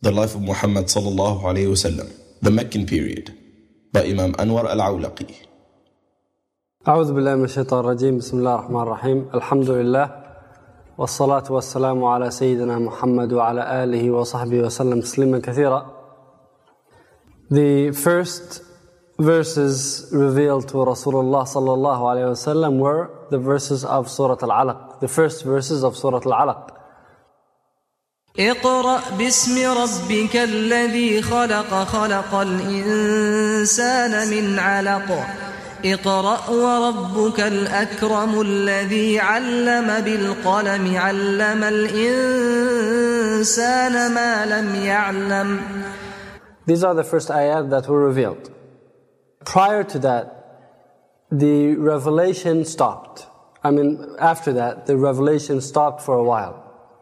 The Life of Muhammad sallallahu alayhi wasallam, the Meccan period, by Imam Anwar al-Awlaqi. أعوذ بالله من الشيطان الرجيم. بسم الله الرحمن الرحيم. الحمد لله والصلاة والسلام على سيدنا محمد وعلى آله وصحبه وسلم تسليما كثيرا. The first verses revealed to Rasulullah sallallahu alayhi wasallam were the verses of Surah Al-Alaq, the first verses of Surah Al-Alaq. اقرأ باسم ربك الذي خلق خلق الإنسان من علق اقرأ وربك الأكرم الذي علم بالقلم علم الإنسان ما لم يعلم. These are the first ayat that were revealed. Prior to that, the revelation stopped. After that, the revelation stopped for a while.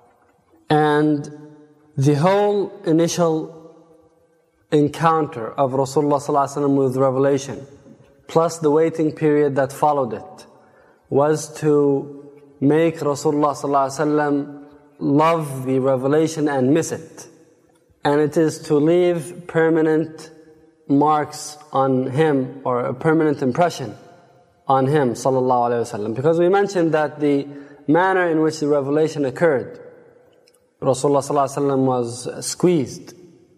And the whole initial encounter of Rasulullah ﷺ with revelation, plus the waiting period that followed it, was to make Rasulullah ﷺ love the revelation and miss it. And it is to leave permanent marks on him, or a permanent impression on him sallallahu alaihi wasallam. Because we mentioned that the manner in which the revelation occurred, Rasulullah sallallahu alaihi wasallam was squeezed,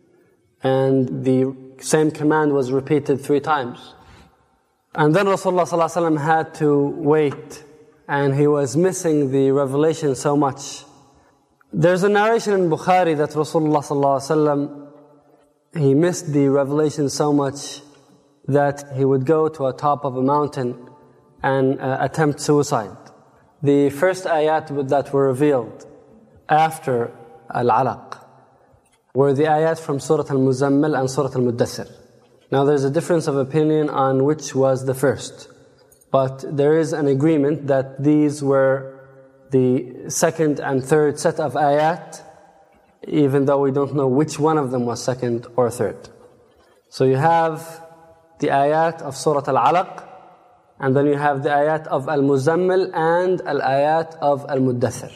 and the same command was repeated 3 times. And then Rasulullah sallallahu alaihi wasallam had to wait, and he was missing the revelation so much. There's a narration in Bukhari that Rasulullah sallallahu alaihi wasallam, he missed the revelation so much that he would go to a top of a mountain and attempt suicide. The first ayat that were revealed after Al-Alaq were the ayat from Surah Al-Muzammil and Surah Al-Muddathir. Now there's a difference of opinion on which was the first, but there is an agreement that these were the second and third set of ayat, even though we don't know which one of them was second or third. So you have the ayat of Surah Al-Alaq, and then you have the ayat of Al-Muzammil and al-ayat of Al-Muddathir.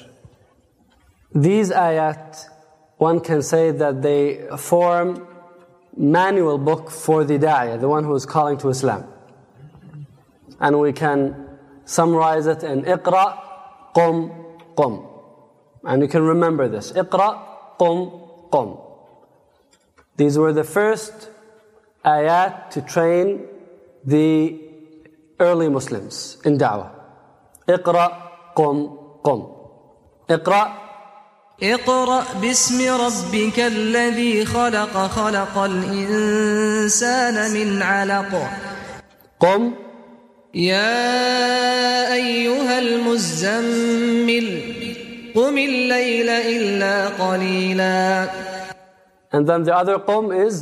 These ayat, one can say that they form manual book for the da'iyah, the one who is calling to Islam. And we can summarize it in Iqra, Qum, Qum. And you can remember this. Iqra, Qum, Qum. These were the first ayat to train the early Muslims in da'wah. Iqra, Qum, Qum. Iqra. اقرأ باسم ربك الذي خلق خلق الإنسان من علق قم يا أيها المزمل قم الليل إلا قليلا. And then the other قم is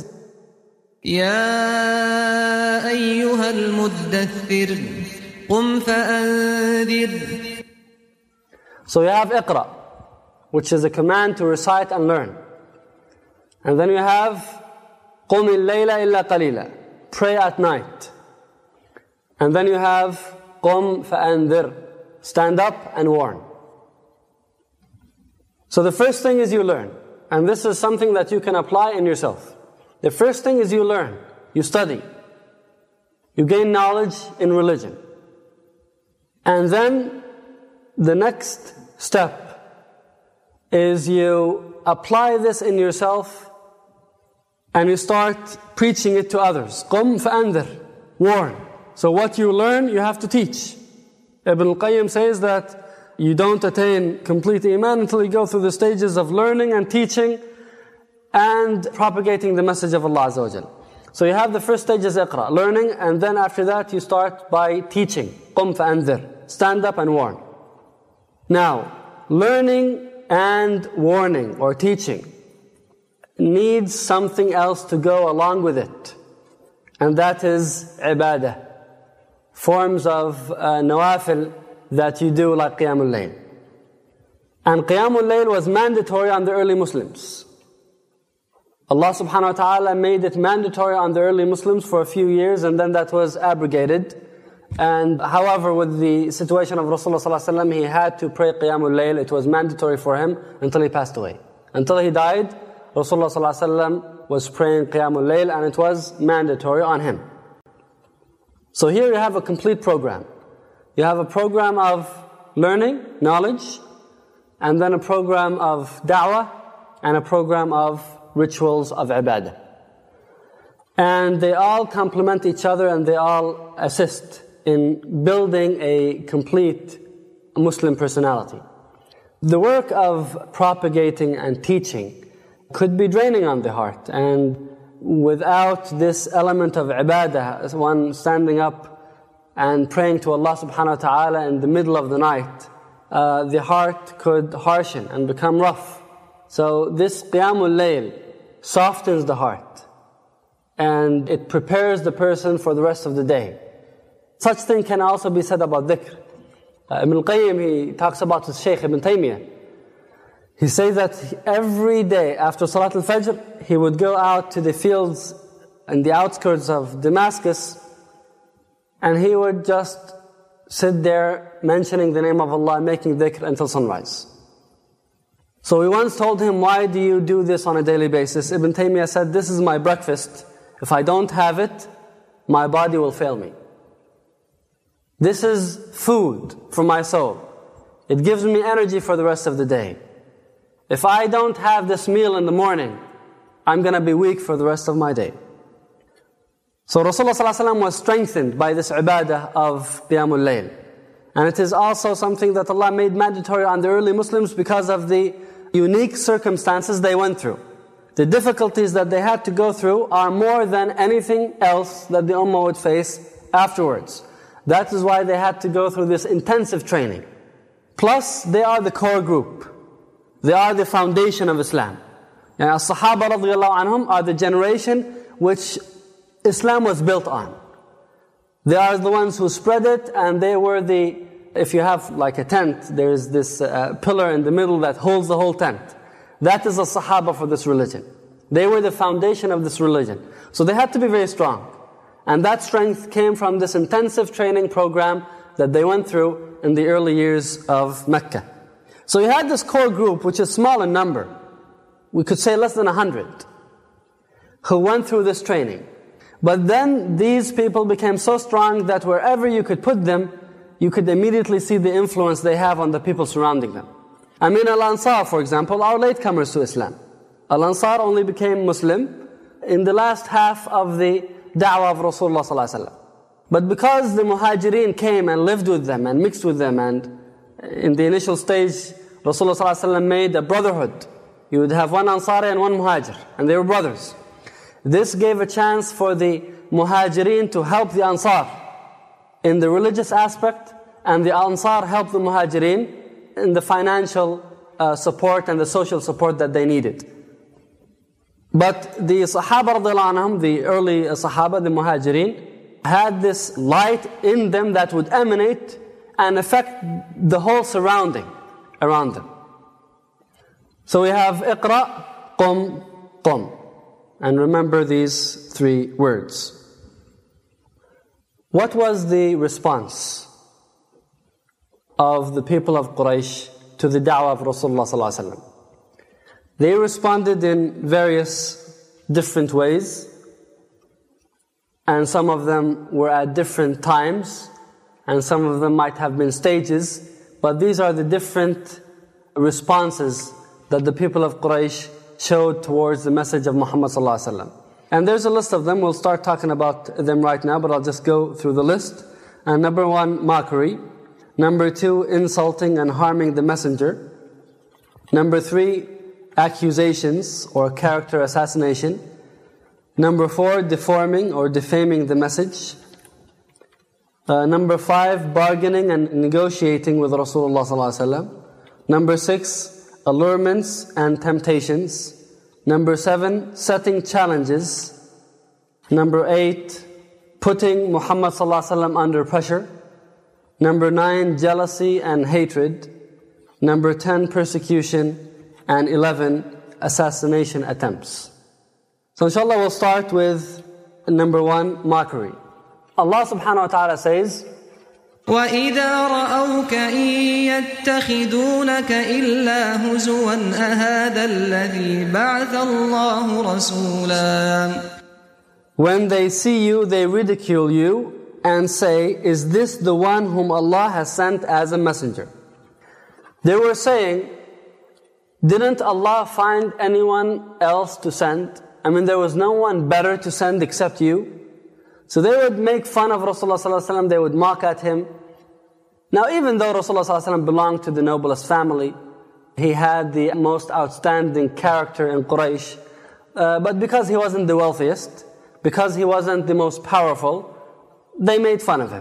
يا أيها المدثر قم فأنذر. So you have اقرأ, which is a command to recite and learn. And then you have قم الليل إلا قليلا, pray at night. And then you have قم فأنذر, stand up and warn. So the first thing is you learn. And this is something that you can apply in yourself. The first thing is you learn, you study, you gain knowledge in religion. And then the next step is you apply this in yourself and you start preaching it to others. قُمْ فَأَنذِرْ, warn. So what you learn, you have to teach. Ibn al-Qayyim says that you don't attain complete iman until you go through the stages of learning and teaching and propagating the message of Allah Azza wa Jal. So you have the first stage is iqra, learning, and then after that you start by teaching. قُمْ فَأَنذِرْ, stand up and warn. Now, learning and warning or teaching needs something else to go along with it. And that is ibadah. Forms of nawafil that you do like Qiyamul Layl. And Qiyamul Layl was mandatory on the early Muslims. Allah subhanahu wa ta'ala made it mandatory on the early Muslims for a few years, and then that was abrogated. And however, with the situation of Rasulullah sallallahu alaihi wasallam, he had to pray Qiyamul Layl. It was mandatory for him until he passed away. Until he died, Rasulullah ﷺ was praying Qiyamul Layl, and it was mandatory on him. So here you have a complete program. You have a program of learning, knowledge, and then a program of da'wah, and a program of rituals of ibadah. And they all complement each other, and they all assist in building a complete Muslim personality. The work of propagating and teaching could be draining on the heart, and without this element of ibadah, one standing up and praying to Allah subhanahu wa ta'ala in the middle of the night, the heart could harshen and become rough. So this Qiyamul Layl softens the heart, and it prepares the person for the rest of the day. Such thing can also be said about dhikr. Ibn al-Qayyim, he talks about his Shaykh Ibn Taymiyyah. He says that every day after Salat al-Fajr, he would go out to the fields and the outskirts of Damascus, and he would just sit there mentioning the name of Allah, making dhikr until sunrise. So we once told him, why do you do this on a daily basis? Ibn Taymiyyah said, this is my breakfast. If I don't have it, my body will fail me. This is food for my soul. It gives me energy for the rest of the day. If I don't have this meal in the morning, I'm going to be weak for the rest of my day. So Rasulullah ﷺ was strengthened by this ibadah of Qiyamul Layl. And it is also something that Allah made mandatory on the early Muslims because of the unique circumstances they went through. The difficulties that they had to go through are more than anything else that the Ummah would face afterwards. That is why they had to go through this intensive training. Plus, they are the core group. They are the foundation of Islam. And as-Sahaba radiyallahu anhum are the generation which Islam was built on. They are the ones who spread it, and they were if you have like a tent, there is this pillar in the middle that holds the whole tent. That is the Sahaba for this religion. They were the foundation of this religion. So they had to be very strong. And that strength came from this intensive training program that they went through in the early years of Mecca. So you had this core group, which is small in number. We could say less than 100, who went through this training. But then these people became so strong that wherever you could put them, you could immediately see the influence they have on the people surrounding them. I mean, Al-Ansar, for example, are latecomers to Islam. Al-Ansar only became Muslim in the last half of the da'wah of Rasulullah ﷺ. But because the Muhajirin came and lived with them and mixed with them, and in the initial stage, Rasulullah ﷺ made a brotherhood. You would have one Ansari and one Muhajir, and they were brothers. This gave a chance for the Muhajirin to help the Ansar in the religious aspect, and the Ansar helped the Muhajirin in the financial support and the social support that they needed. But the Sahaba radiyallahu anhum, the early Sahaba, the Muhajirin, had this light in them that would emanate and affect the whole surrounding around them. So we have Iqra, Qum, Qum. And remember these three words. What was the response of the people of Quraysh to the da'wah of Rasulullah ﷺ? They responded in various different ways, and some of them were at different times, and some of them might have been stages, but these are the different responses that the people of Quraysh showed towards the message of Muhammad ﷺ. And there's a list of them. We'll start talking about them right now, but I'll just go through the list. And number 1, mockery. Number 2, insulting and harming the messenger. Number 3, accusations or character assassination. Number 4, deforming or defaming the message. Number 5, bargaining and negotiating with Rasulullah ﷺ. Number 6, allurements and temptations. Number 7, setting challenges. Number 8, putting Muhammad ﷺ under pressure. Number 9, jealousy and hatred. Number 10, persecution. And 11, assassination attempts. So inshallah we'll start with number 1, mockery. Allah subhanahu wa ta'ala says, وإذا رأوك إن يتخذونك إلا هزوا أهذا الذي بعث الله رسولا. When they see you, they ridicule you and say, is this the one whom Allah has sent as a messenger? They were saying, didn't Allah find anyone else to send? I mean, there was no one better to send except you. So they would make fun of Rasulullah ﷺ, they would mock at him. Now, even though Rasulullah ﷺ belonged to the noblest family, he had the most outstanding character in Quraysh, but because he wasn't the wealthiest, because he wasn't the most powerful, they made fun of him.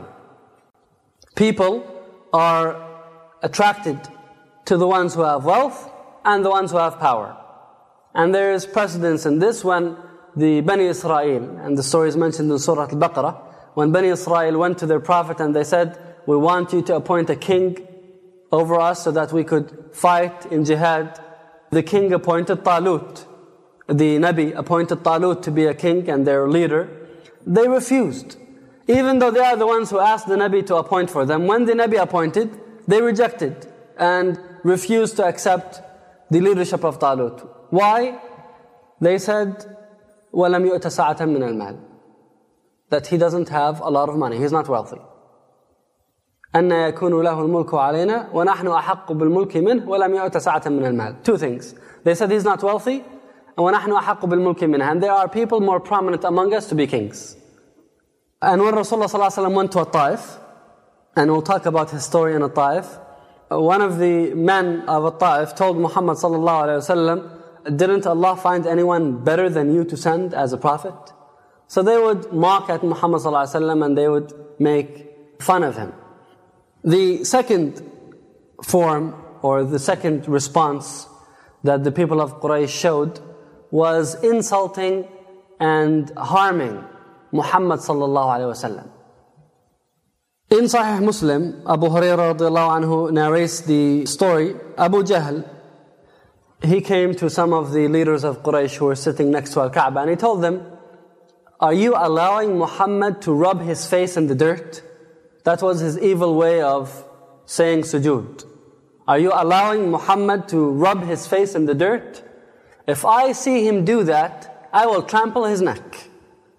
People are attracted to the ones who have wealth and the ones who have power. And there is precedence in this when the Bani Israel, and the story is mentioned in Surah Al-Baqarah, when Bani Israel went to their prophet and they said, we want you to appoint a king over us so that we could fight in jihad. The king appointed Talut. The Nabi appointed Talut to be a king and their leader. They refused. Even though they are the ones who asked the Nabi to appoint for them, when the Nabi appointed, they rejected and refused to accept the leadership of Talut. Why? They said, وَلَمْ يُؤْتَ سَعَةً مِنَ الْمَالِ, that he doesn't have a lot of money, he's not wealthy. أَنَّ يَكُونُ لَهُ الْمُلْكُ عَلَيْنَا وَنَحْنُ أَحَقُّ بِالْمُلْكِ مِنْهُ وَلَمْ يُؤْتَ سَعَةً مِنَ الْمَالِ. Two things. They said he's not wealthy, and وَنَحْنُ أَحَقُّ بِالْمُلْكِ مِنْهُ, and there are people more prominent among us to be kings. And when Rasulullah ﷺ went to Taif, and we'll talk about his story in Taif, one of the men of Taif told Muhammad ﷺ, didn't Allah find anyone better than you to send as a prophet? So they would mock at Muhammad ﷺ and they would make fun of him. The second form, or the second response that the people of Quraysh showed was insulting and harming Muhammad sallallahu alaihi wasallam. In Sahih Muslim, Abu Hurairah radiallahu anhu narrates the story. Abu Jahl, he came to some of the leaders of Quraysh who were sitting next to Al-Kaaba, and he told them, are you allowing Muhammad to rub his face in the dirt? That was his evil way of saying sujood. Are you allowing Muhammad to rub his face in the dirt? If I see him do that, I will trample his neck.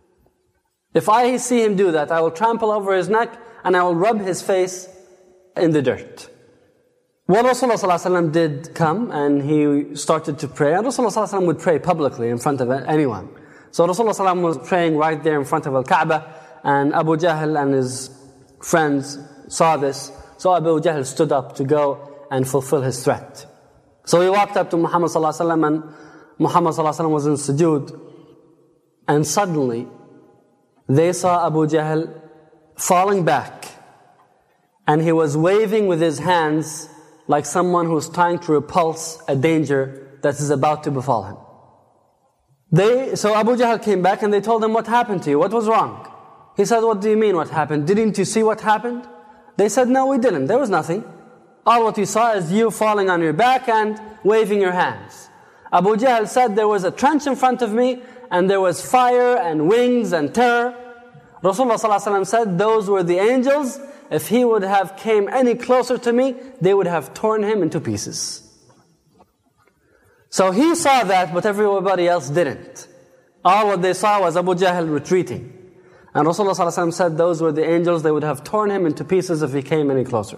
If I see him do that, I will trample over his neck and I will rub his face in the dirt. Well, Rasulullah ﷺ did come and he started to pray. And Rasulullah ﷺ would pray publicly in front of anyone. So Rasulullah ﷺ was praying right there in front of Al-Kaaba, and Abu Jahl and his friends saw this. So Abu Jahl stood up to go and fulfill his threat. So he walked up to Muhammad ﷺ, and Muhammad ﷺ was in sujood. And suddenly, they saw Abu Jahl falling back. And he was waving with his hands like someone who's trying to repulse a danger that is about to befall him. So Abu Jahl came back and they told him, what happened to you? What was wrong? He said, what do you mean what happened? Didn't you see what happened? They said, no, we didn't. There was nothing. All what we saw is you falling on your back and waving your hands. Abu Jahl said, there was a trench in front of me and there was fire and wings and terror. Rasulullah ﷺ said, those were the angels. If he would have came any closer to me, they would have torn him into pieces. So he saw that, but everybody else didn't. All what they saw was Abu Jahl retreating. And Rasulullah ﷺ said, those were the angels, they would have torn him into pieces if he came any closer.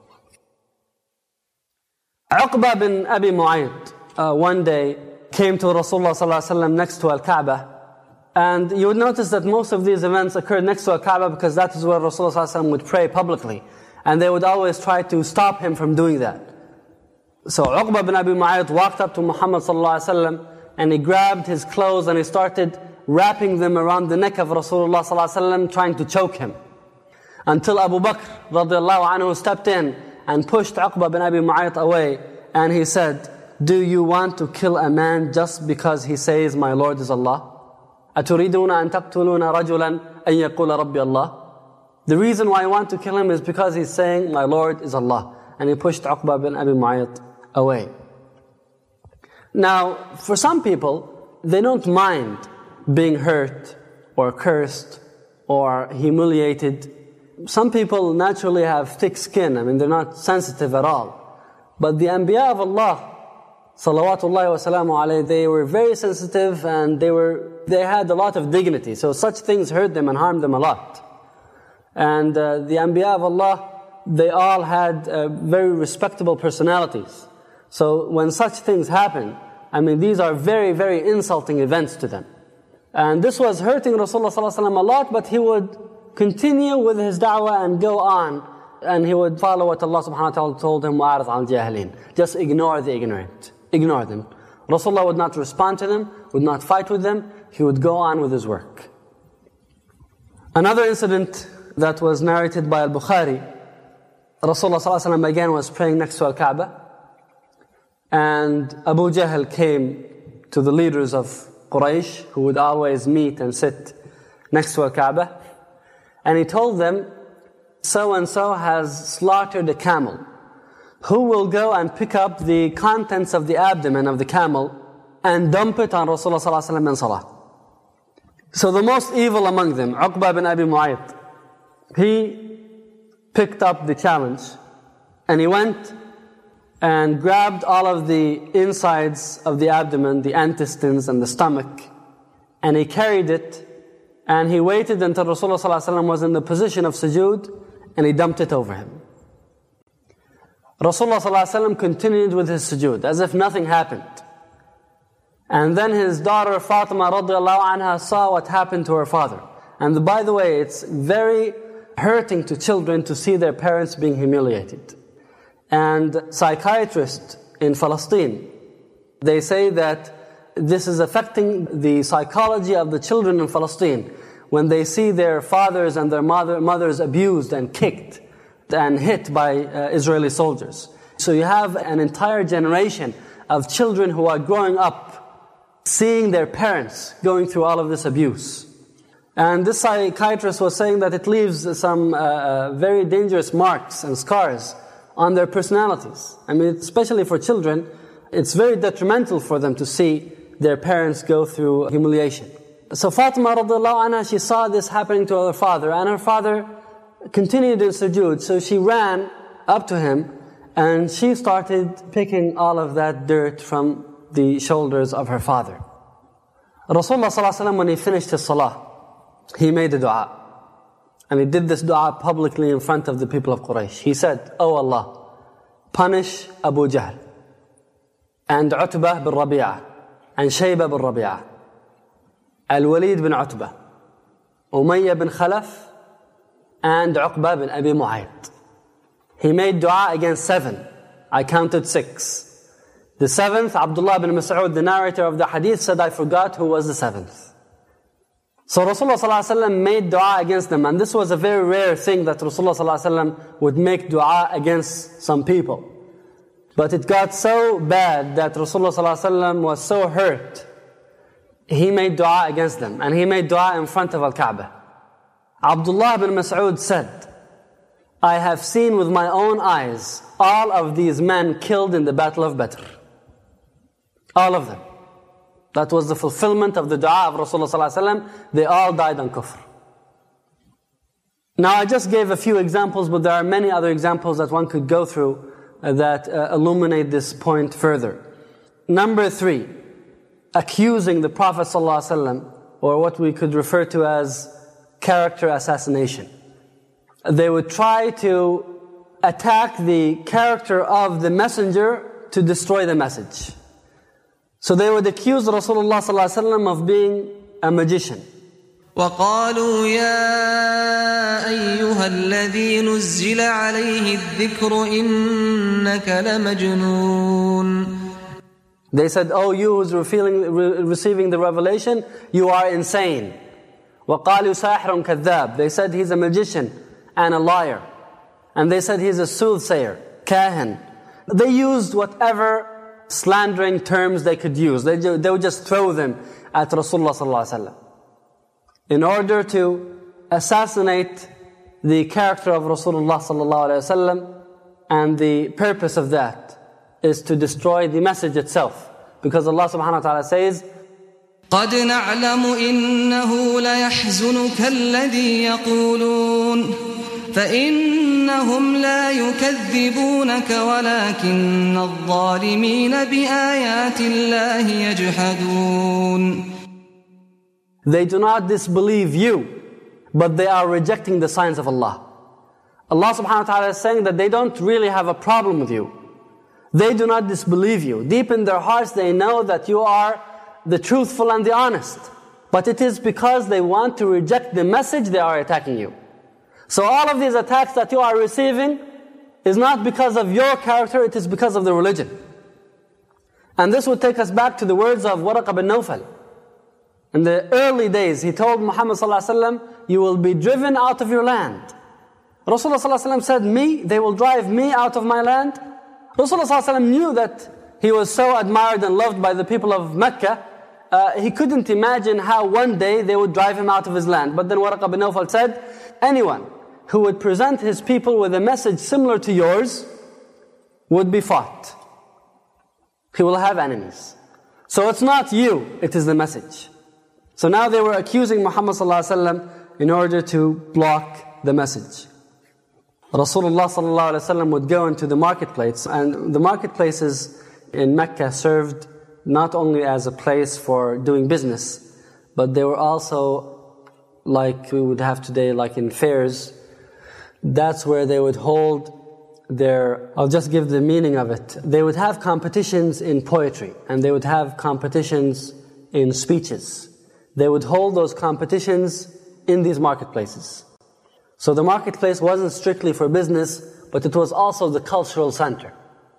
Uqba bin Abi Mu'ayt one day came to Rasulullah ﷺ next to Al-Kaaba. And you would notice that most of these events occurred next to Al-Kaaba because that is where Rasulullah ﷺ would pray publicly. And they would always try to stop him from doing that. So Uqba bin Abi Mu'ayt walked up to Muhammad ﷺ and he grabbed his clothes and he started wrapping them around the neck of Rasulullah ﷺ, trying to choke him. Until Abu Bakr radiallahu anhu stepped in and pushed Uqba bin Abi Mu'ayt away, and he said, do you want to kill a man just because he says, my Lord is Allah? أَتُرِيدُونَ أَن تَقْتُلُونَ رَجُلًا أَن يَقُولَ رَبِّي اللَّهِ. The reason why I want to kill him is because he's saying, my Lord is Allah. And he pushed Uqba bin Abi Mu'ayt away. Now, for some people, they don't mind being hurt or cursed or humiliated some people naturally have thick skin. I mean, they're not sensitive at all. But the Anbiya of Allah, salawatullahi wa salamu alayhi, they were very sensitive and they had a lot of dignity. So such things hurt them and harmed them a lot. And the Anbiya of Allah, they all had very respectable personalities. So when such things happen, I mean, these are very, very insulting events to them. And this was hurting Rasulullah sallallahu alaihi wasallam a lot, but he would continue with his da'wah and go on. And he would follow what Allah subhanahu wa ta'ala told him, وَأَعْرِضْ عَنْ الْجَاهِلِينَ. Just ignore the ignorant. Ignore them. Rasulullah would not respond to them, would not fight with them. He would go on with his work. Another incident that was narrated by Al-Bukhari, Rasulullah sallallahu alaihi wasallam again was praying next to Al-Kaaba. And Abu Jahl came to the leaders of Quraysh, who would always meet and sit next to Al-Kaaba. And he told them, so-and-so has slaughtered a camel. Who will go and pick up the contents of the abdomen of the camel and dump it on Rasulullah sallallahu alaihi wasallam in salah? So the most evil among them, Uqba bin Abi Mu'ayt, he picked up the challenge and he went and grabbed all of the insides of the abdomen, the intestines and the stomach, and he carried it and he waited until Rasulullah sallallahu alaihi wasallam was in the position of sujood, and he dumped it over him. Rasulullah sallallahu alaihi wasallam continued with his sujood as if nothing happened. And then his daughter Fatima radiallahu anha saw what happened to her father. And by the way, it's very hurting to children to see their parents being humiliated. And psychiatrists in Palestine, they say that this is affecting the psychology of the children in Palestine when they see their fathers and their mothers abused and kicked and hit by Israeli soldiers. So you have an entire generation of children who are growing up seeing their parents going through all of this abuse. And this psychiatrist was saying that it leaves some very dangerous marks and scars on their personalities. I mean, especially for children, it's very detrimental for them to see their parents go through humiliation. So Fatima radiallahu anha, she saw this happening to her father, and her father continued in sujood. So she ran up to him and she started picking all of that dirt from the shoulders of her father. Rasulullah sallallahu alaihi wasallam, when he finished his salah, he made a dua. And he did this dua publicly in front of the people of Quraysh. He said, "Oh Allah, punish Abu Jahl, and Utbah bin Rabi'ah, and Shayba bin Rabi'ah, Al-Walid bin Utbah, Umayyah bin Khalaf, and Uqba bin Abi Mu'ayt." He made dua against 7. I counted 6. The 7th, Abdullah bin Mas'ud, the narrator of the hadith, said, "I forgot who was the 7th." So Rasulullah sallallahu alaihi wasallam made dua against them, and this was a very rare thing that Rasulullah sallallahu alaihi wasallam would make dua against some people. But it got so bad that Rasulullah sallallahu alaihi wasallam was so hurt, he made dua against them, and he made dua in front of Al-Kaaba. Abdullah bin Mas'ud said, "I have seen with my own eyes all of these men killed in the Battle of Badr. All of them. That was the fulfillment of the dua of Rasulullah sallallahu alaihi wasallam. They all died on kufr." Now I just gave a few examples, but there are many other examples that one could go through that illuminate this point further. Number 3, accusing the Prophet sallallahu alaihi wasallam, or what we could refer to as character assassination. They would try to attack the character of the messenger to destroy the message. So they would accuse Rasulullah sallallahu alaihi wasallam of being a magician. وقالوا يا أيها الذي نزل عليه الذكر إنك لمجنون. They said, "Oh, you who's receiving the revelation, you are insane." وقالوا ساحر كذاب. They said he's a magician and a liar. And they said he's a soothsayer, kahin. They used whatever slandering terms they could use. They would just throw them at Rasulullah sallallahu alaihi wasallam in order to assassinate the character of Rasulullah sallallahu alaihi wasallam. And the purpose of that is to destroy the message itself, because Allah subhanahu wa ta'ala says, قد نعلم إنه ليحزنك الذي يقولون فإنهم لا يكذبونك ولكن الظالمين بآيات الله يجحدون. They do not disbelieve you, but they are rejecting the signs of Allah. Allah subhanahu wa ta'ala is saying that they don't really have a problem with you. They do not disbelieve you. Deep in their hearts they know that you are the truthful and the honest. But it is because they want to reject the message they are attacking you. So all of these attacks that you are receiving is not because of your character, it is because of the religion. And this would take us back to the words of Waraqa bin Nawfal. In the early days, he told Muhammad ﷺ, you will be driven out of your land. Rasulullah ﷺ said, me, they will drive me out of my land. Rasulullah ﷺ knew that he was so admired and loved by the people of Mecca. He couldn't imagine how one day they would drive him out of his land. But then Waraqa bin Nawfal said, anyone who would present his people with a message similar to yours would be fought. He will have enemies. So it's not you, it is the message. So now they were accusing Muhammad ﷺ in order to block the message. Rasulullah ﷺ would go into the marketplace, and the marketplaces in Mecca served not only as a place for doing business, but they were also like we would have today, like in fairs. That's where they would hold their, I'll just give the meaning of it. They would have competitions in poetry, and they would have competitions in speeches. They would hold those competitions in these marketplaces. So the marketplace wasn't strictly for business, but it was also the cultural center.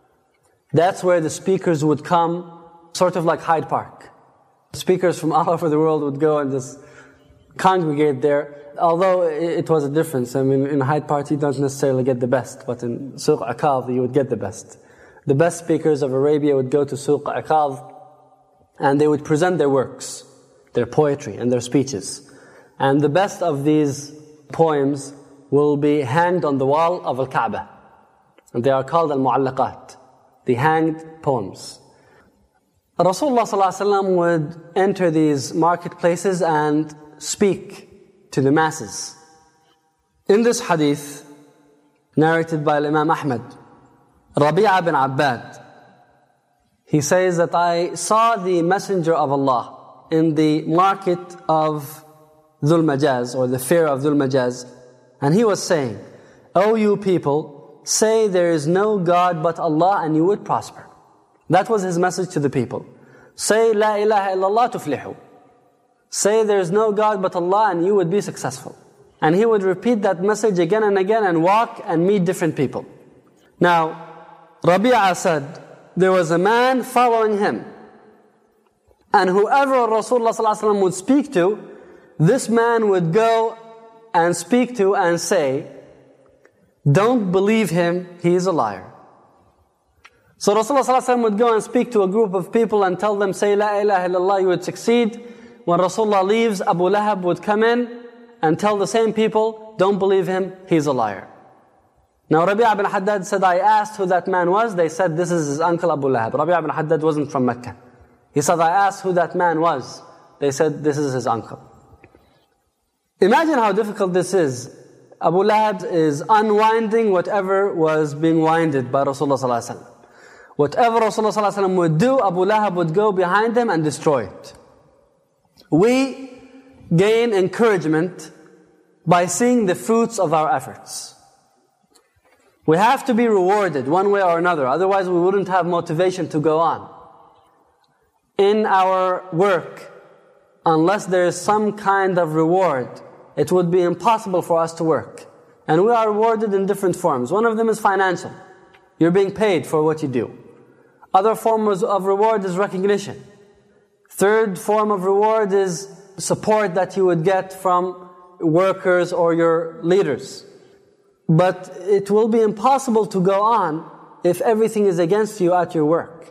That's where the speakers would come, sort of like Hyde Park. Speakers from all over the world would go and just congregate there. Although it was a difference. I mean, in Hyde Park you don't necessarily get the best, but in Suq Aqad you would get the best. The best speakers of Arabia would go to Suq Aqad and they would present their works, their poetry and their speeches. And the best of these poems will be hanged on the wall of Al-Kaaba. And they are called Al-Mu'allaqat, the hanged poems. Rasulullah ﷺ would enter these marketplaces and speak to the masses. In this hadith, narrated by Imam Ahmad, Rabi'a bin Abbad, he says that I saw the Messenger of Allah in the market of Dhul Majaz, or the fair of Dhul Majaz, and he was saying, O you people, say there is no God but Allah and you would prosper. That was his message to the people. Say La ilaha illallah tuflihu. Say there is no God but Allah and you would be successful. And he would repeat that message again and again and walk and meet different people. Now, Rabi'a said, there was a man following him. And whoever Rasulullah ﷺ would speak to, this man would go and speak to and say, don't believe him, he is a liar. So Rasulullah ﷺ would go and speak to a group of people and tell them, say La ilaha illallah, you would succeed. When Rasulullah leaves, Abu Lahab would come in and tell the same people, don't believe him, he's a liar. Now Rabi'a bin Haddad said, I asked who that man was. They said, this is his uncle Abu Lahab. Rabi'a bin Haddad wasn't from Mecca. He said, I asked who that man was. They said, this is his uncle. Imagine how difficult this is. Abu Lahab is unwinding whatever was being winded by Rasulullah ﷺ. Whatever Rasulullah ﷺ would do, Abu Lahab would go behind him and destroy it. We gain encouragement by seeing the fruits of our efforts. We have to be rewarded one way or another, otherwise we wouldn't have motivation to go on. In our work, unless there is some kind of reward, it would be impossible for us to work. And we are rewarded in different forms. One of them is financial. You're being paid for what you do. Other forms of reward is recognition. Third form of reward is support that you would get from workers or your leaders. But it will be impossible to go on if everything is against you at your work.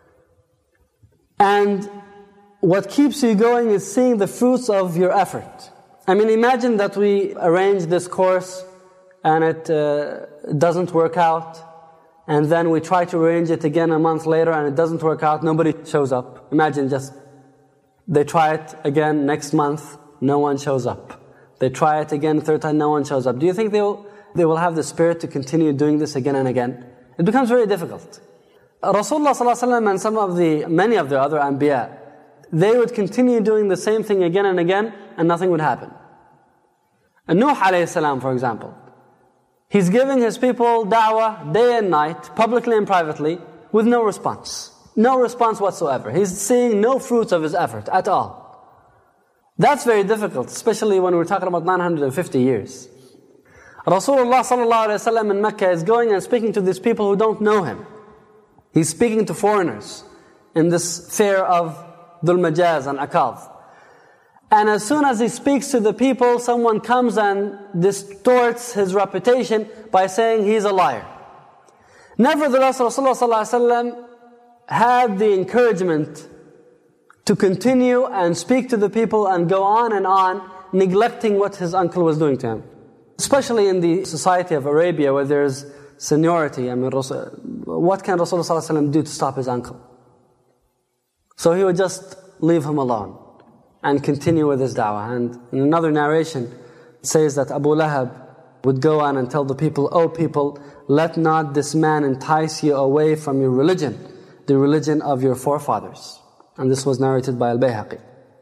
And what keeps you going is seeing the fruits of your effort. I mean, imagine that we arrange this course and it doesn't work out, and then we try to arrange it again a month later and it doesn't work out, nobody shows up. Imagine just, they try it again next month, no one shows up. They try it again third time, no one shows up. Do you think they will they will have the spirit to continue doing this again and again? It becomes very difficult. Rasulullah ﷺ and many of the other Anbiya, they would continue doing the same thing again and again, and nothing would happen. And Nuh alayhi salam, for example, he's giving his people da'wah day and night, publicly and privately, with no response. No response whatsoever. He's seeing no fruits of his effort at all. That's very difficult, especially when we're talking about 950 years. Rasulullah ﷺ in Mecca is going and speaking to these people who don't know him. He's speaking to foreigners in this fair of Dhul Majaz and Akadh. And as soon as he speaks to the people, someone comes and distorts his reputation by saying he's a liar. Nevertheless, Rasulullah ﷺ had the encouragement to continue and speak to the people and go on, neglecting what his uncle was doing to him. Especially in the society of Arabia where there's seniority. I mean, what can Rasulullah ﷺ do to stop his uncle? So he would just leave him alone and continue with his da'wah. And in another narration, it says that Abu Lahab would go on and tell the people, "O people, let not this man entice you away from your religion, the religion of your forefathers." And this was narrated by Al-Bayhaqi.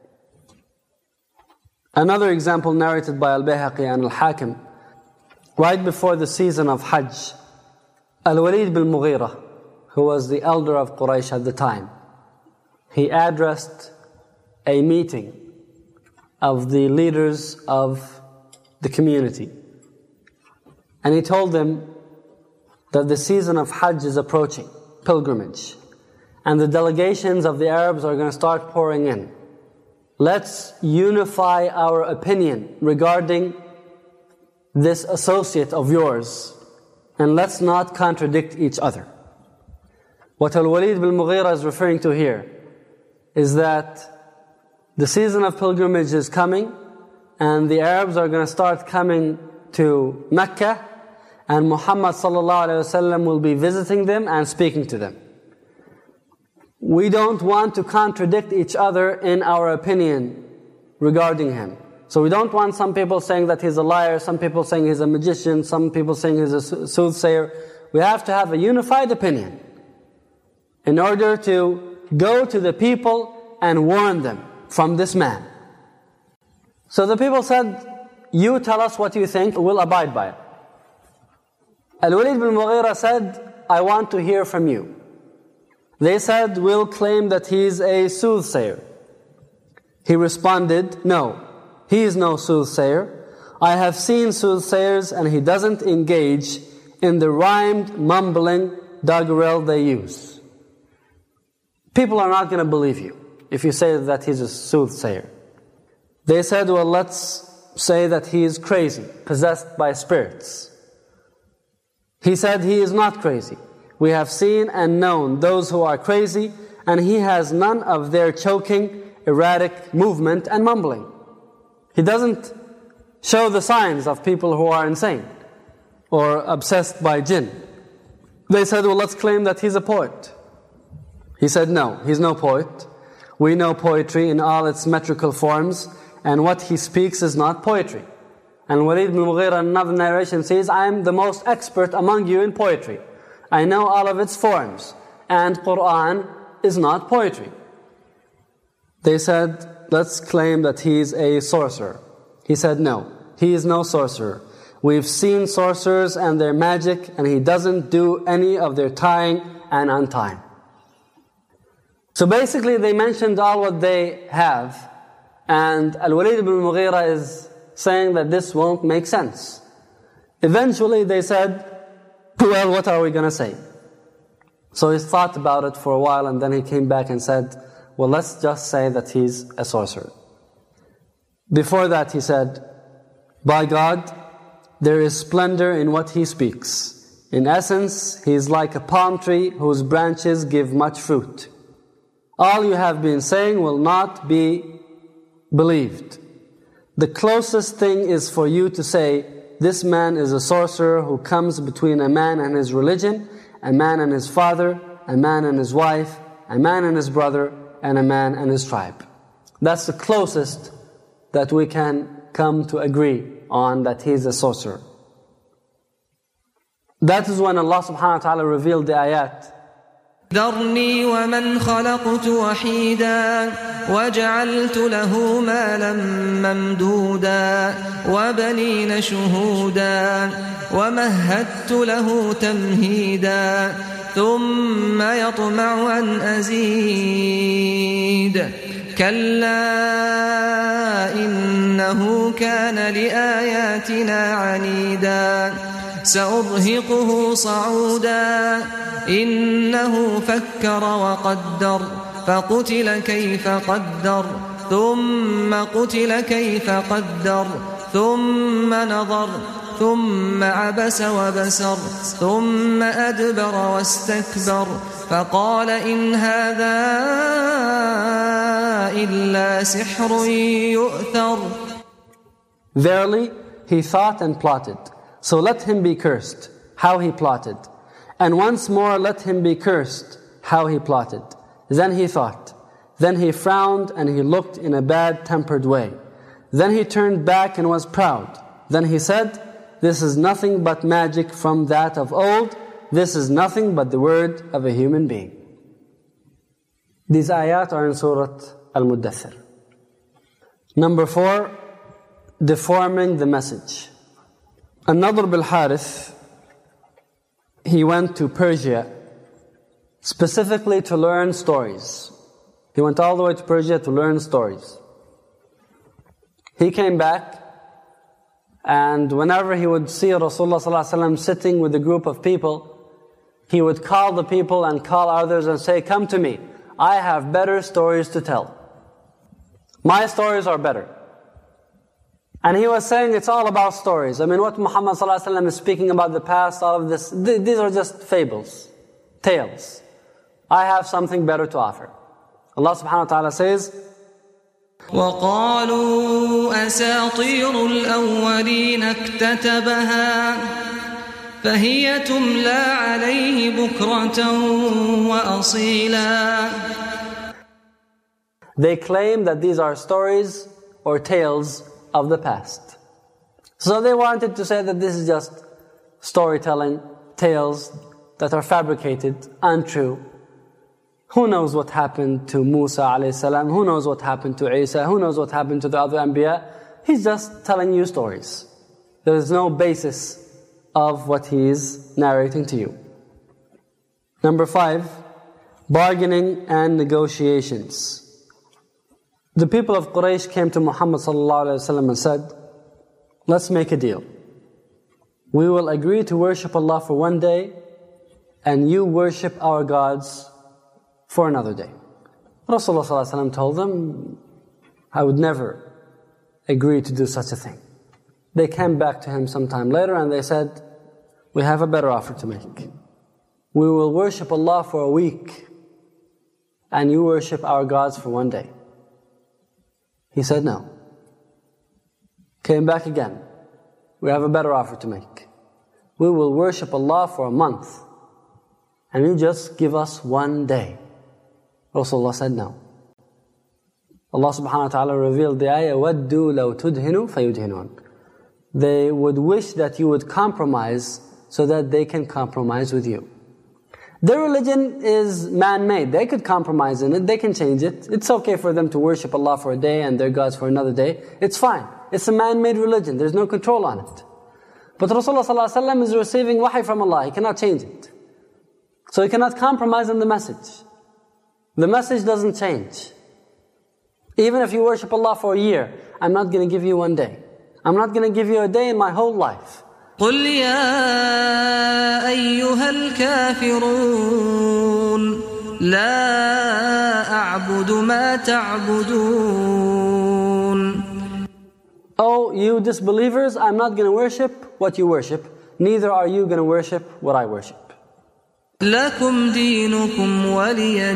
Another example narrated by Al-Bayhaqi and Al-Hakim, right before the season of Hajj, Al-Walid bin Mughira, who was the elder of Quraysh at the time, he addressed a meeting of the leaders of the community. And he told them that the season of Hajj is approaching, pilgrimage. And the delegations of the Arabs are going to start pouring in. Let's unify our opinion regarding this associate of yours, and let's not contradict each other. What Al-Walid bin Mughira is referring to here is that the season of pilgrimage is coming, and the Arabs are going to start coming to Mecca, and Muhammad sallallahu alaihi wasallam will be visiting them and speaking to them. We don't want to contradict each other in our opinion regarding him. So we don't want some people saying that he's a liar, some people saying he's a magician, some people saying he's a soothsayer. We have to have a unified opinion in order to go to the people and warn them from this man. So the people said, "You tell us what you think, we'll abide by it." Al-Walid bin Mughira said, "I want to hear from you." They said, "We'll claim that he's a soothsayer." He responded, "No, he is no soothsayer. I have seen soothsayers and he doesn't engage in the rhymed, mumbling doggerel they use. People are not going to believe you if you say that he's a soothsayer." They said, "Well, let's say that he is crazy, possessed by spirits." He said, "He is not crazy. We have seen and known those who are crazy, and he has none of their choking, erratic movement and mumbling. He doesn't show the signs of people who are insane or obsessed by jinn." They said, "Well, let's claim that he's a poet." He said, "No, he's no poet. We know poetry in all its metrical forms, and what he speaks is not poetry." And Walid bin Mughira in another narration says, "I am the most expert among you in poetry. I know all of its forms, and Qur'an is not poetry." They said, "Let's claim that he's a sorcerer." He said, "No, he is no sorcerer. We've seen sorcerers and their magic, and he doesn't do any of their tying and untying." So basically they mentioned all what they have, and Al-Walid ibn Mughira is saying that this won't make sense. Eventually they said, "Well, what are we going to say?" So he thought about it for a while, and then he came back and said, "Well, let's just say that he's a sorcerer." Before that he said, "By God, there is splendor in what he speaks. In essence, he is like a palm tree whose branches give much fruit. All you have been saying will not be believed. The closest thing is for you to say, this man is a sorcerer who comes between a man and his religion, a man and his father, a man and his wife, a man and his brother, and a man and his tribe." That's the closest that we can come to agree on that he's a sorcerer. That is when Allah subhanahu wa ta'ala revealed the ayat. ذرني ومن خلقت وحيدا وجعلت له مالا ممدودا وبنين شهودا ومهدت له تمهيدا ثم يطمع أن أزيد كلا إنه كان لآياتنا عنيدا سأرهقه صعودا إنه فكر وقدر فقتل كيف قدر ثم قتل كيف قدر ثم نظر ثم عبس وبسر ثم أدبر واستكبر فقال إن هذا إلا سحر يؤثر. Verily, he thought and plotted. So let him be cursed, how he plotted. And once more let him be cursed, how he plotted. Then he thought. Then he frowned and he looked in a bad-tempered way. Then he turned back and was proud. Then he said, this is nothing but magic from that of old. This is nothing but the word of a human being. These ayat are in Surah Al-Muddathir. Number 4, deforming the message. An-Nadr bil Harith, he went to Persia specifically to learn stories. He went all the way to Persia to learn stories. He came back, and whenever he would see Rasulullah ﷺ sitting with a group of people, he would call the people and call others and say, come to me, I have better stories to tell. My stories are better. And he was saying it's all about stories. I mean, what Muhammad ﷺ is speaking about the past, all of this, these are just fables, tales. I have something better to offer. Allah subhanahu wa ta'ala says, وَقَالُوا أَسَاطِيرُ الْأَوَّلِينَ اكْتَتَبَهَا فَهِيَ تُمْلَى عَلَيْهِ بُكْرَةً وَأَصِيلًا. They claim that these are stories or tales of the past. So they wanted to say that this is just storytelling, tales that are fabricated, untrue. Who knows what happened to Musa alayhi salam? Who knows what happened to Isa? Who knows what happened to the other Anbiya? He's just telling you stories. There is no basis of what he is narrating to you. Number 5, bargaining and negotiations. The people of Quraysh came to Muhammad ﷺ and said, let's make a deal. We will agree to worship Allah for one day, and you worship our gods for another day. Rasulullah ﷺ told them, I would never agree to do such a thing. They came back to him sometime later and they said, we have a better offer to make. We will worship Allah for a week, and you worship our gods for one day. He said no. Came back again. We have a better offer to make. We will worship Allah for a month, and you just give us one day. Rasulullah said no. Allah subhanahu wa ta'ala revealed the ayah, وَدُّوا لَوْ تُدْهِنُوا فَيُدْهِنُونَ. They would wish that you would compromise so that they can compromise with you. Their religion is man-made. They could compromise in it, they can change it. It's okay for them to worship Allah for a day and their gods for another day. It's fine. It's a man-made religion. There's no control on it. But Rasulullah ﷺ is receiving wahi from Allah. He cannot change it. So he cannot compromise on the message. The message doesn't change. Even if you worship Allah for a year, I'm not going to give you one day. I'm not going to give you a day in my whole life. قُلْ يَا أَيُّهَا الْكَافِرُونَ لَا أَعْبُدُ مَا تَعْبُدُونَ. Oh, you disbelievers, I'm not going to worship what you worship. Neither are you going to worship what I worship. لَكُمْ دِينُكُمْ وَلِيَ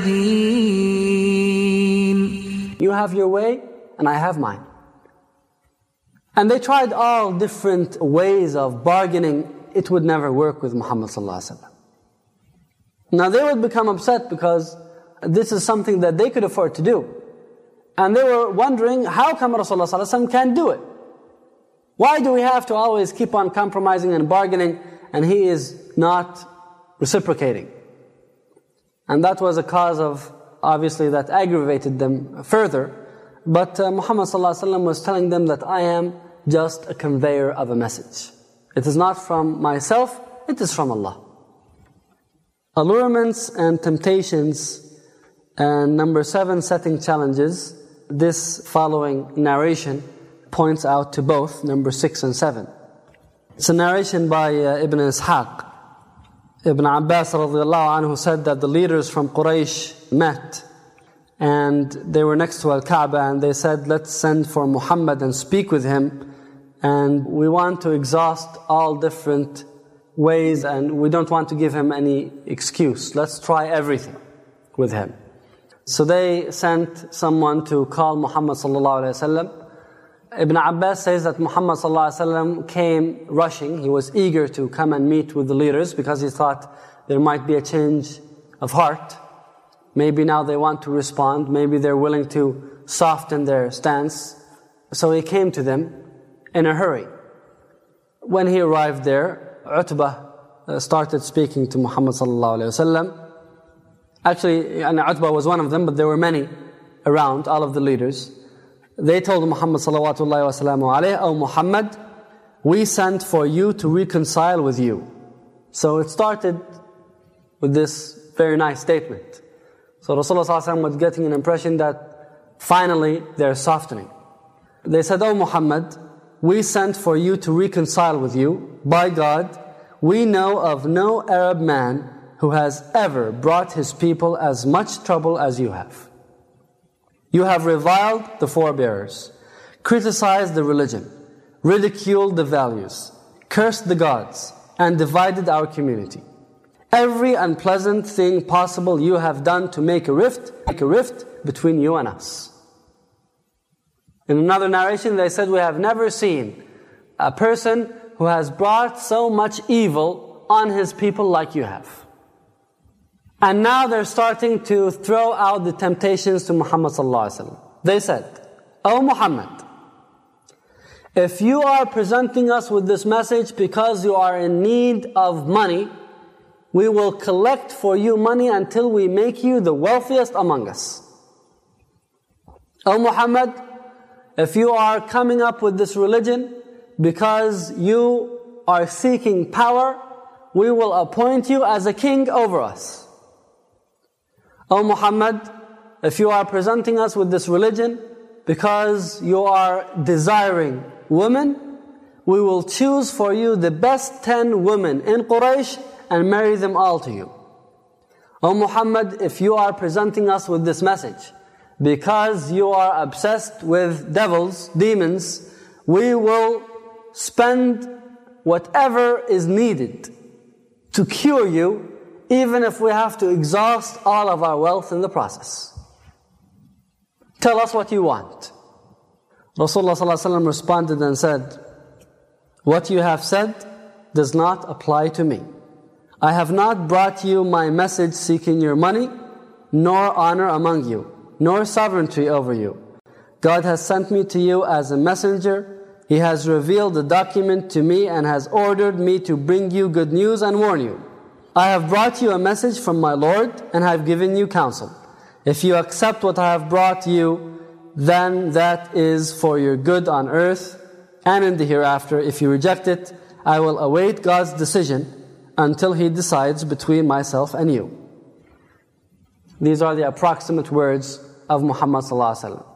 دِينِ. You have your way, and I have mine. And they tried all different ways of bargaining. It would never work with Muhammad ﷺ. Now they would become upset because this is something that they could afford to do. And they were wondering, how come Rasulullah ﷺ can't do it? Why do we have to always keep on compromising and bargaining, and he is not reciprocating. And that was a cause of, obviously, that aggravated them further. But Muhammad ﷺ was telling them that I am just a conveyor of a message. It is not from myself, it is from Allah. Allurements and temptations. And number 7, setting challenges. This following narration points out to both, number 6 and 7. It's a narration by Ibn Ishaq. Ibn Abbas radiallahu anhu said that the leaders from Quraysh met and they were next to Al-Kaaba and they said, let's send for Muhammad and speak with him, and we want to exhaust all different ways and we don't want to give him any excuse. Let's try everything with him. So they sent someone to call Muhammad sallallahu alaihi wasallam. Ibn Abbas says that Muhammad sallallahu alaihi wasallam came rushing. He was eager to come and meet with the leaders because he thought there might be a change of heart. Maybe now they want to respond. Maybe they're willing to soften their stance. So he came to them in a hurry. When he arrived there, Utbah started speaking to Muhammad sallallahu alaihi wasallam. Actually, Utbah was one of them, but there were many around, all of the leaders. They told Muhammad sallallahu alaihi wasallam, "O Muhammad, we sent for you to reconcile with you." So it started with this very nice statement. So Rasulullah sallallahu alaihi wasallam was getting an impression that finally they're softening. They said, "O Muhammad, we sent for you to reconcile with you. By God, we know of no Arab man who has ever brought his people as much trouble as you have. You have reviled the forebearers, criticized the religion, ridiculed the values, cursed the gods, and divided our community. Every unpleasant thing possible you have done to make a rift between you and us." In another narration they said, "We have never seen a person who has brought so much evil on his people like you have." And now they're starting to throw out the temptations to Muhammad sallallahu alaihi wasallam. They said, "O Muhammad, if you are presenting us with this message because you are in need of money, we will collect for you money until we make you the wealthiest among us. O Muhammad, if you are coming up with this religion because you are seeking power, we will appoint you as a king over us. O Muhammad, if you are presenting us with this religion because you are desiring women, we will choose for you the best 10 women in Quraysh and marry them all to you. O Muhammad, if you are presenting us with this message because you are obsessed with devils, demons, we will spend whatever is needed to cure you, even if we have to exhaust all of our wealth in the process. Tell us what you want." Rasulullah ﷺ responded and said, "What you have said does not apply to me. I have not brought you my message seeking your money, nor honor among you, nor sovereignty over you. God has sent me to you as a messenger. He has revealed the document to me and has ordered me to bring you good news and warn you. I have brought you a message from my Lord and I have given you counsel. If you accept what I have brought you, then that is for your good on earth and in the hereafter. If you reject it, I will await God's decision until He decides between myself and you." These are the approximate words of Muhammad sallallahu alaihi wasallam.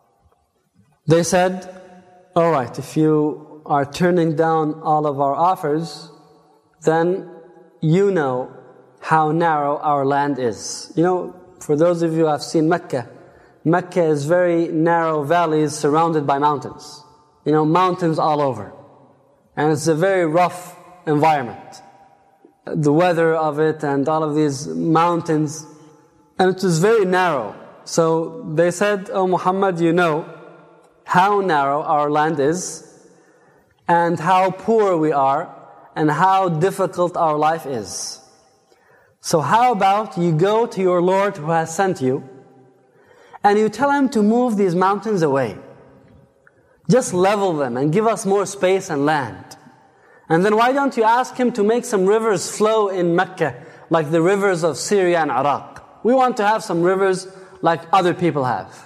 They said, "All right, if you are turning down all of our offers, then you know how narrow our land is." You know, for those of you who have seen Mecca, Mecca is very narrow valleys surrounded by mountains. You know, mountains all over. And it's a very rough environment. The weather of it and all of these mountains, and it was very narrow. So they said, "O Muhammad, you know how narrow our land is and how poor we are and how difficult our life is. So how about you go to your Lord who has sent you and you tell Him to move these mountains away. Just level them and give us more space and land. And then why don't you ask him to make some rivers flow in Mecca, like the rivers of Syria and Iraq? We want to have some rivers like other people have.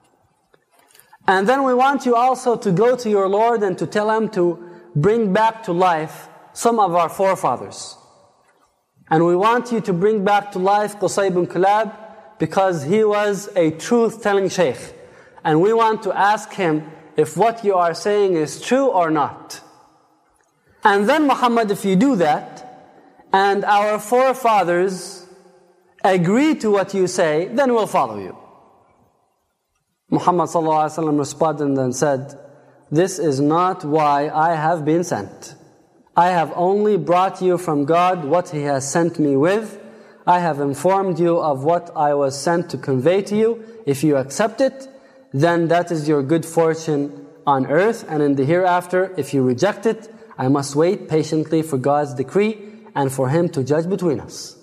And then we want you also to go to your Lord and to tell him to bring back to life some of our forefathers. And we want you to bring back to life Qusay ibn Kilab, because he was a truth-telling shaykh. And we want to ask him if what you are saying is true or not. And then Muhammad, if you do that, and our forefathers agree to what you say, then we'll follow you. Muhammad ﷺ responded and said, this is not why I have been sent. I have only brought you from God what He has sent me with. I have informed you of what I was sent to convey to you. If you accept it, then that is your good fortune on earth and in the hereafter. If you reject it, I must wait patiently for God's decree and for Him to judge between us.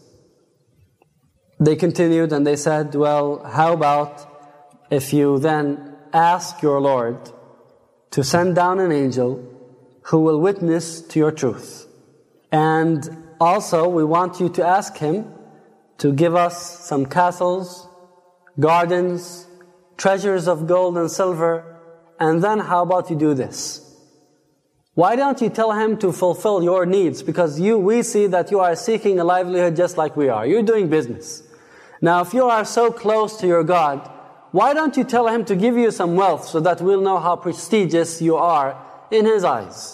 They continued and they said, well, how about if you then ask your Lord to send down an angel who will witness to your truth. And also we want you to ask him to give us some castles, gardens, treasures of gold and silver, and then how about you do this? Why don't you tell him to fulfill your needs? Because we see that you are seeking a livelihood just like we are. You're doing business. Now if you are so close to your God, why don't you tell him to give you some wealth so that we'll know how prestigious you are in his eyes?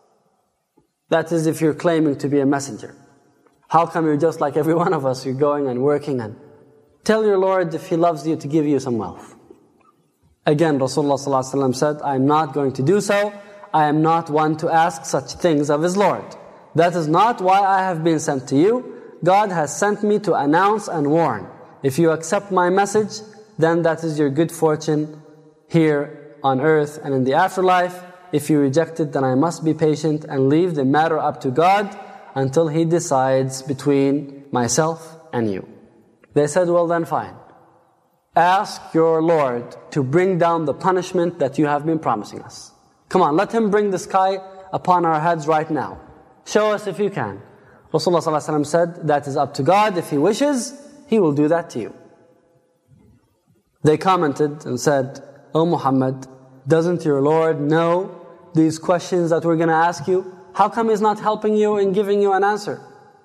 That is if you're claiming to be a messenger. How come you're just like every one of us? You're going and working and tell your Lord if He loves you to give you some wealth. Again, Rasulullah ﷺ said, I am not going to do so. I am not one to ask such things of his Lord. That is not why I have been sent to you. God has sent me to announce and warn. If you accept my message, then that is your good fortune here on earth and in the afterlife. If you reject it, then I must be patient and leave the matter up to God until He decides between myself and you. They said, well then fine. Ask your Lord to bring down the punishment that you have been promising us. Come on, let Him bring the sky upon our heads right now. Show us if you can. Rasulullah ﷺ said, that is up to God. If He wishes, He will do that to you. They commented and said, O Muhammad, doesn't your Lord know these questions that we're going to ask you? How come He's not helping you in giving you an answer?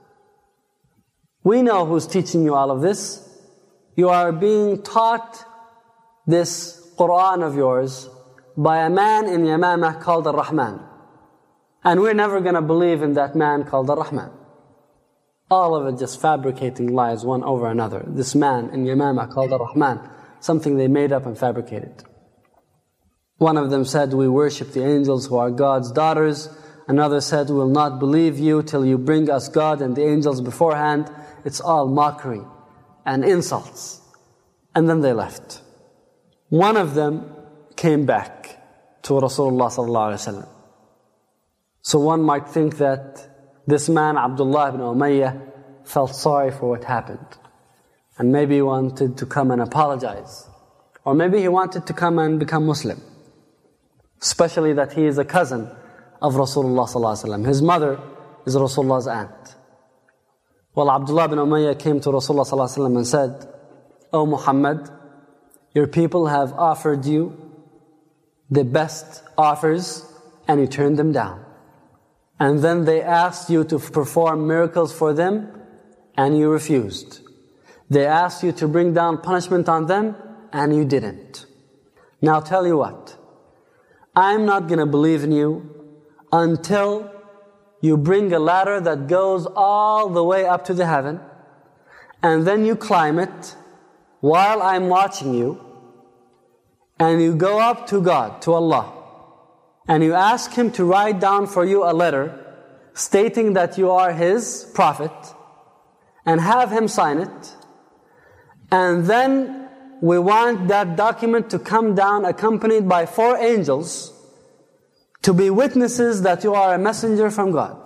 We know who's teaching you all of this. You are being taught this Qur'an of yours by a man in Yamamah called Ar-Rahman. And we're never going to believe in that man called Ar-Rahman. All of it just fabricating lies one over another. This man in Yamamah called Ar-Rahman, something they made up and fabricated. One of them said, we worship the angels who are God's daughters. Another said, we will not believe you till you bring us God and the angels beforehand. It's all mockery and insults. And then they left. One of them came back to Rasulullah ﷺ. So one might think that this man, Abdullah ibn Umayyah, felt sorry for what happened. And maybe he wanted to come and apologize. Or maybe he wanted to come and become Muslim. Especially that he is a cousin of Rasulullah ﷺ. His mother is Rasulullah's aunt. Well, Abdullah ibn Umayyah came to Rasulullah ﷺ and said, O Muhammad, your people have offered you the best offers and you turned them down. And then they asked you to perform miracles for them and you refused. They asked you to bring down punishment on them and you didn't. Now tell you what, I'm not going to believe in you until you bring a ladder that goes all the way up to the heaven, and then you climb it while I'm watching you, and you go up to God, to Allah, and you ask Him to write down for you a letter stating that you are His prophet, and have Him sign it, and then we want that document to come down accompanied by 4 angels to be witnesses that you are a messenger from God.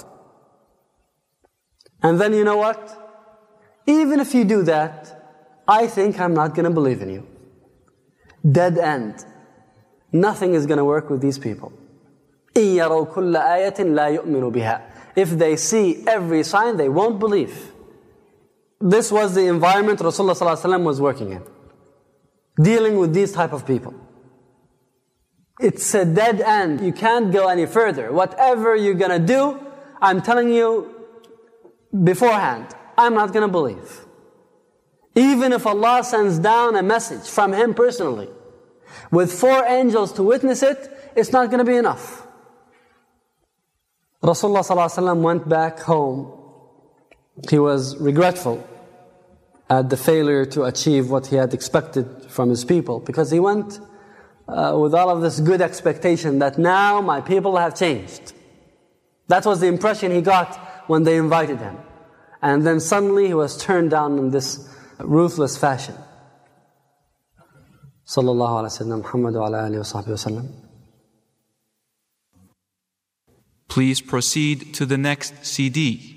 And then you know what? Even if you do that, I think I'm not going to believe in you. Dead end. Nothing is going to work with these people. إِن يَرَوْا كُلَّ آيَةٍ لَا يُؤْمِنُوا بِهَا. If they see every sign, they won't believe. This was the environment Rasulullah ﷺ was working in, dealing with these type of people. It's a dead end. You can't go any further. Whatever you're going to do, I'm telling you beforehand, I'm not going to believe. Even if Allah sends down a message from Him personally, with 4 angels to witness it, it's not going to be enough. Rasulullah ﷺ went back home. He was regretful at the failure to achieve what he had expected from his people, because he went with all of this good expectation that now my people have changed. That was the impression he got when they invited him. And then suddenly he was turned down in this ruthless fashion. Sallallahu alaihi wasallam, Muhammad wa ala alihi wa sahbihi wa sallam. Please proceed to the next CD.